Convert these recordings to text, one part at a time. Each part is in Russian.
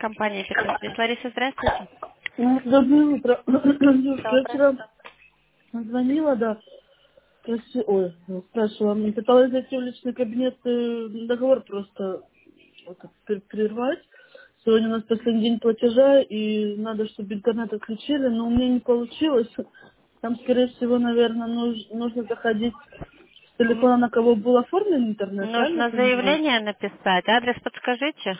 компания «Питер». Здесь Лариса, здравствуйте. Доброе утро. Я Доброе. вчера звонила, да, спрашивала, пыталась зайти в личный кабинет, договор просто прервать. Сегодня у нас последний день платежа, и надо, чтобы интернет отключили, но у меня не получилось. Там, скорее всего, наверное, нужно заходить с Мгм. телефона, на кого был оформлен интернет, правильно Нужно понимаю? заявление написать. Адрес подскажите.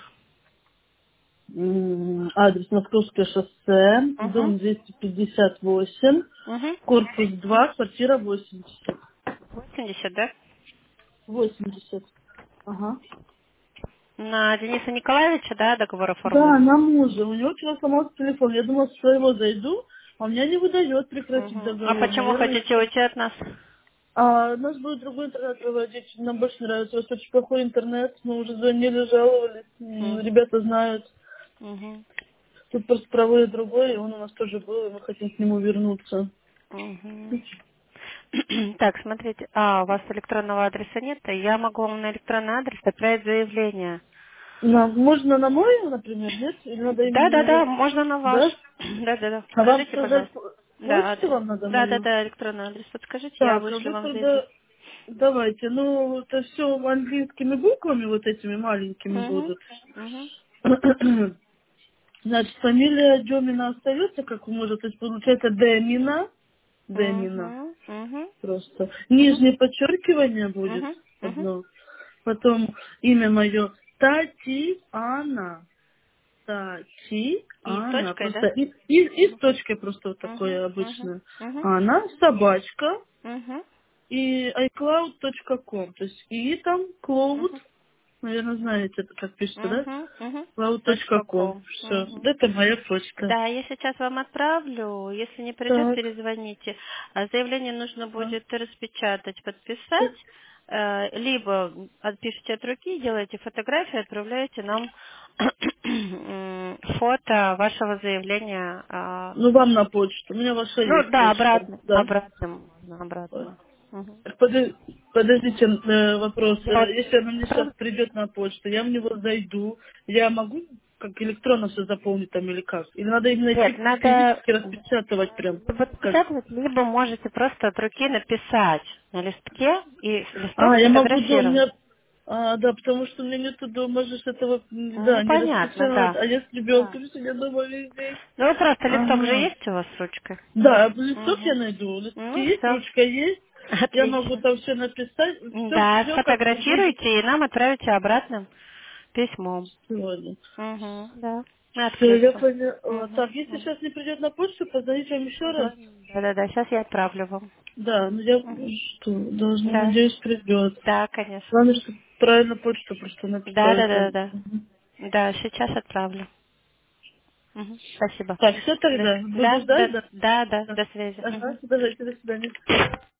Адрес Московское шоссе, Угу. дом 258, Угу. корпус 2, квартира 80. 80, да? 80. Ага. На Дениса Николаевича, да, договор Да, оформлен? на мужа. У него вчера сломался телефон. Я думала, что я его зайду, а у меня не выдает прекратить Угу. А договор. почему Наверное, хотите уйти от нас? у нас будет другой интернет проводить. Нам больше нравится. У вас очень плохой интернет. Мы уже звонили, жаловались. Ребята знают. Угу. Тут просто проводят другой, и он у нас тоже был, и мы хотим к нему вернуться. Угу. Так, смотрите, у вас электронного адреса нет, и я могу вам на электронный адрес отправить заявление. Можно на мой, например, нет? Или надо Да, именно да, да, его... можно на ваш. Да? Да, да, да. А вам Скажите, сказать пожалуйста. Да, почту адрес. вам надо Да, да, мою? да, электронный адрес подскажите, я Так, а вышлю вы вам заявление. тогда давайте, ну, это все английскими буквами вот этими маленькими Угу. будут. Угу. Значит, фамилия Демина остается, как вы можете, то есть получается Демина, Демина Угу. Угу. просто. Угу. Нижнее подчеркивание будет Угу. Угу. одно. Потом имя мое Татьяна. И с Татьяна. точкой, да? Просто и с точкой просто вот Угу. такое Угу. обычное. Угу. Она собачка Угу. и iCloud.com. То есть и там Cloud, Угу. наверное, знаете, это как пишется, да? Угу. Угу. Cloud.com. .com. Все. Угу. Это моя почта. Да, я сейчас вам отправлю. Если не придет, Так. перезвоните. А заявление нужно Ага. будет распечатать, подписать. Либо отпишите от руки, делаете фотографию, отправляете нам фото вашего заявления. Ну, вам на почту. У меня ваша Ну есть да, почта. обратно. Да. Обратно можно, Ой. обратно. Мгм. Подождите, вопрос. Я вот Если она мне сейчас отправлю. придет на почту, я в него зайду, я могу как электронно все заполнить там или как? Или надо именно идти Нет, надо физически распечатывать прям? либо Как? распечатывать, либо можете просто от руки написать на листке и листок Я могу дома, сфотографировать. да, потому что у меня нету дома же этого, Ну, да, не понятно, распечатать. да. А я с ребенком сегодня дома весь день. Ну, вот просто листок же Ага. есть у вас с ручкой? Да, листок я Угу. найду. Листки Ну, есть, все. ручка есть. Я могу Отлично. там все написать. Да, Все как бы будет сфотографируйте и нам отправите обратным письмом. сегодня. Угу, да. На Все, я открытку. поняла. Угу. Так, если сейчас не придет на почту, позвоните вам еще раз. Да-да-да, сейчас я отправлю вам. Да, ну я Угу. что, должна, Да. надеюсь, придет. Да, конечно. Главное, чтобы правильно почту просто написали там. Да-да-да-да. Да, сейчас отправлю. Мгм. Спасибо. Так, все тогда. Буду Да, ждать, да? да, да, Да. до связи. Ага, Мгм. давайте, до свидания.